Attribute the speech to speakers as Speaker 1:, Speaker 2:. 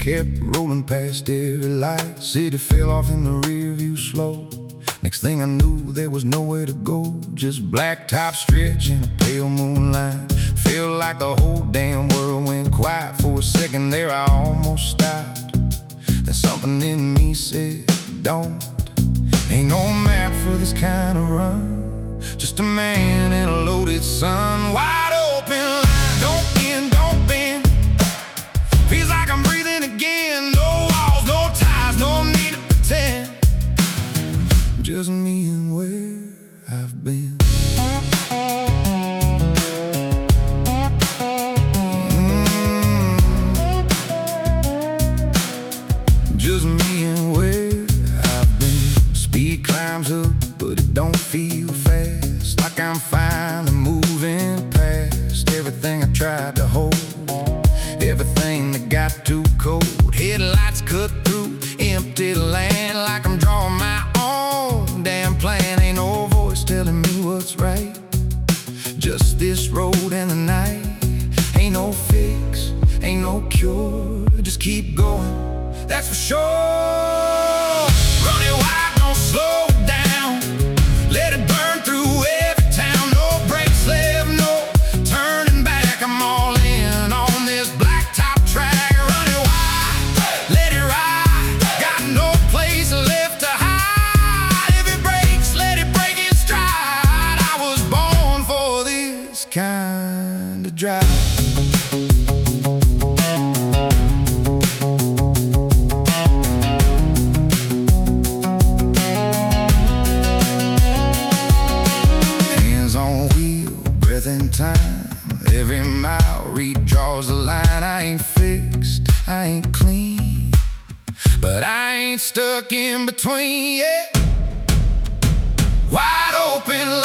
Speaker 1: kept rolling past every light. City fell off in the rear view slow. Next thing I knew, there was nowhere to go. Just blacktop stretch in a pale moonlight. Felt like the whole damn world went quiet. For a second there I almost stopped. Then something in me said, don't. Ain't no map for this kind of run. Just a man in a loaded sun. Wide open line, don't bend. Feels like I'm breathing again. No walls, no ties, no need to pretend. Just me and where I've been. Just me and where I've been. Speed climbs up, but it don't feel fast. Like I'm finally moving past everything I tried to hold, everything that got too cold. Headlights cut through empty land, like I'm drawing my own damn plan. Ain't no voice telling me what's right, just this road and the night. Ain't no fix, ain't no cure, just keep going, that's for sure. Run it wide, don't slow down. Let it burn through every town. No brakes left, no turning back. I'm all in on this blacktop track. Run it wide, let it ride. Got no place left to hide. If it breaks, let it break in stride. I was born for this kind of drive. In time, every mile redraws the line. I ain't fixed, I ain't clean, but I ain't stuck in between, yeah. Wide open